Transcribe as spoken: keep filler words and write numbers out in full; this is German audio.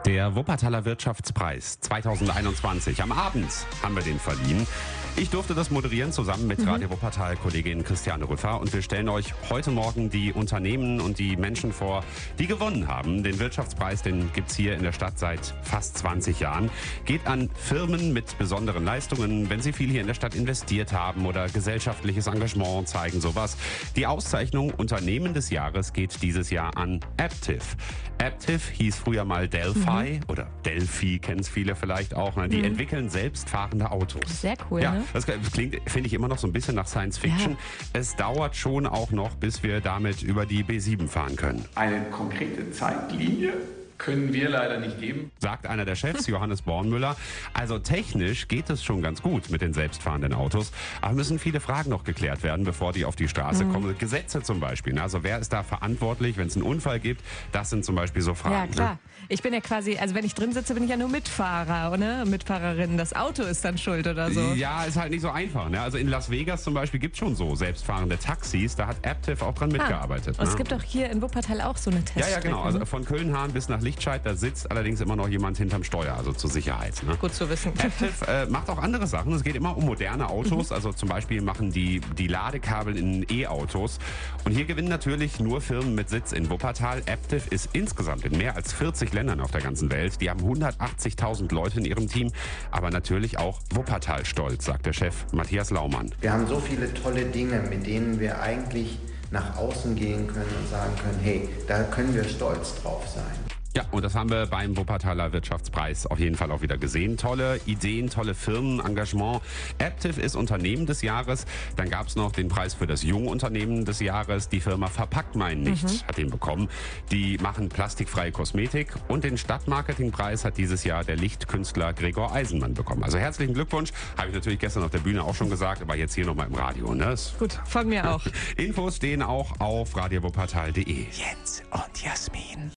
Der Wuppertaler Wirtschaftspreis zweitausendeinundzwanzig. Am Abend haben wir den verliehen. Ich durfte das moderieren zusammen mit mhm. Radio Wuppertal-Kollegin Christiane Rüffer. Und wir stellen euch heute Morgen die Unternehmen und die Menschen vor, die gewonnen haben. Den Wirtschaftspreis, den gibt's hier in der Stadt seit fast zwanzig Jahren. Geht an Firmen mit besonderen Leistungen, wenn sie viel hier in der Stadt investiert haben oder gesellschaftliches Engagement zeigen, sowas. Die Auszeichnung Unternehmen des Jahres geht dieses Jahr an Aptiv. Aptiv hieß früher mal Delphi mhm. oder Delphi, kennen es viele vielleicht auch. Ne? Die mhm. entwickeln selbstfahrende Autos. Sehr cool, ja, ne? Das klingt, finde ich, immer noch so ein bisschen nach Science Fiction. Ja. Es dauert schon auch noch, bis wir damit über die B sieben fahren können. Eine konkrete Zeitlinie können wir leider nicht geben, sagt einer der Chefs, Johannes Bornmüller. Also technisch geht es schon ganz gut mit den selbstfahrenden Autos, aber müssen viele Fragen noch geklärt werden, bevor die auf die Straße mhm. kommen. Gesetze zum Beispiel. Also wer ist da verantwortlich, wenn es einen Unfall gibt? Das sind zum Beispiel so Fragen. Ja, klar. Ne? Ich bin ja quasi, also wenn ich drin sitze, bin ich ja nur Mitfahrer, ne? Mitfahrerin. Das Auto ist dann schuld oder so. Ja, ist halt nicht so einfach. Ne? Also in Las Vegas zum Beispiel gibt es schon so selbstfahrende Taxis. Da hat Aptiv auch dran mitgearbeitet. Ah, und ne? Es gibt auch hier in Wuppertal auch so eine Teststrecke. Ja, ja, genau. Also von Köln-Hahn bis nach Lichtscheid, da sitzt allerdings immer noch jemand hinterm Steuer, also zur Sicherheit. Ne? Gut zu wissen. Aptiv äh, macht auch andere Sachen. Es geht immer um moderne Autos. Mhm. Also zum Beispiel machen die die Ladekabel in E-Autos. Und hier gewinnen natürlich nur Firmen mit Sitz in Wuppertal. Aptiv ist insgesamt in mehr als vierzig Ländern auf der ganzen Welt. Die haben hundertachtzigtausend Leute in ihrem Team. Aber natürlich auch Wuppertal stolz, sagt der Chef Matthias Laumann. Wir haben so viele tolle Dinge, mit denen wir eigentlich nach außen gehen können und sagen können, hey, da können wir stolz drauf sein. Ja, und das haben wir beim Wuppertaler Wirtschaftspreis auf jeden Fall auch wieder gesehen. Tolle Ideen, tolle Firmen, Engagement. Aptiv ist Unternehmen des Jahres. Dann gab es noch den Preis für das Jungunternehmen des Jahres. Die Firma Verpackt mein nicht mhm. hat den bekommen. Die machen plastikfreie Kosmetik. Und den Stadtmarketingpreis hat dieses Jahr der Lichtkünstler Gregor Eisenmann bekommen. Also herzlichen Glückwunsch. Habe ich natürlich gestern auf der Bühne auch schon gesagt, aber jetzt hier nochmal im Radio. Ne? Gut, von mir auch. Infos stehen auch auf radio wuppertal punkt de. Jetzt und